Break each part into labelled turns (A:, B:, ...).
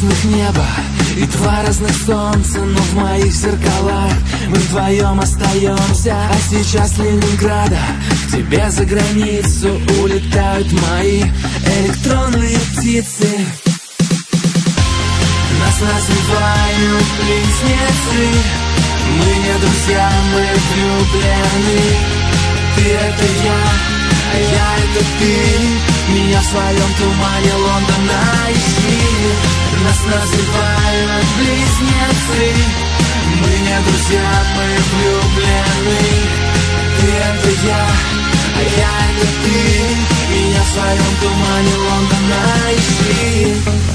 A: разных неба и два разных солнца, но в моих зеркалах мы вдвоем остаемся. А сейчас Ленинграда, к тебе за границу улетают мои электронные птицы. Нас называют близнецы, мы не друзья, мы влюблены. Ты это я, а я это ты. Меня в своем тумане Лондона ищи. Нас называют близнецы, мы не друзья, мы влюблены. Ты это я, а я это ты. Меня в своем тумане Лондона ищи.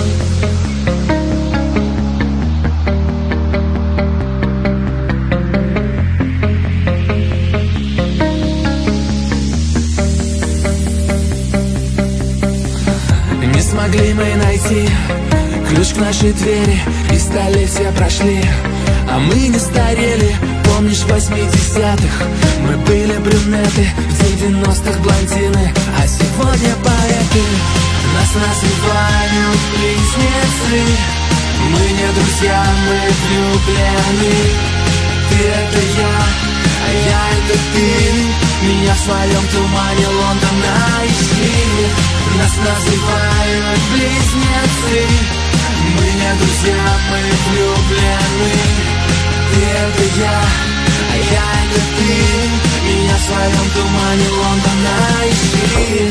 A: Не смогли мы найти ключ к нашей двери, и столетия прошли, а мы не старели. Помнишь, в 80-х мы были брюнеты, в 90-х блондины, а сегодня поэты. Нас называют близнецы, мы не друзья, мы влюблены. Ты это я, а я это ты. Меня в своем тумане Лондона ищи. Нас называют близнецы, мы не друзья, мы влюблены. Ты это я, а я это ты. Меня в своем тумане Лондона ищи.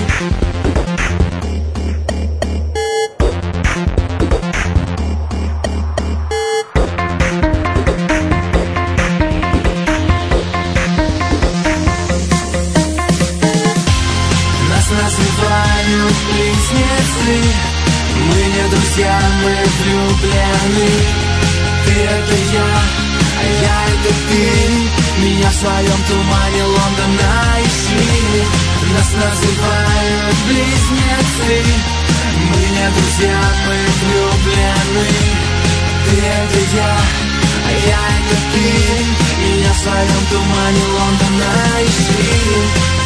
A: Называют близнецы, мы не друзья, мы влюблены. Ты это я, а я это ты. Меня в своем тумане Лондона ищи. Нас называют близнецы, мы не друзья, мы влюблены. Ты это я, а я это ты. Меня в своем тумане Лондона ищи.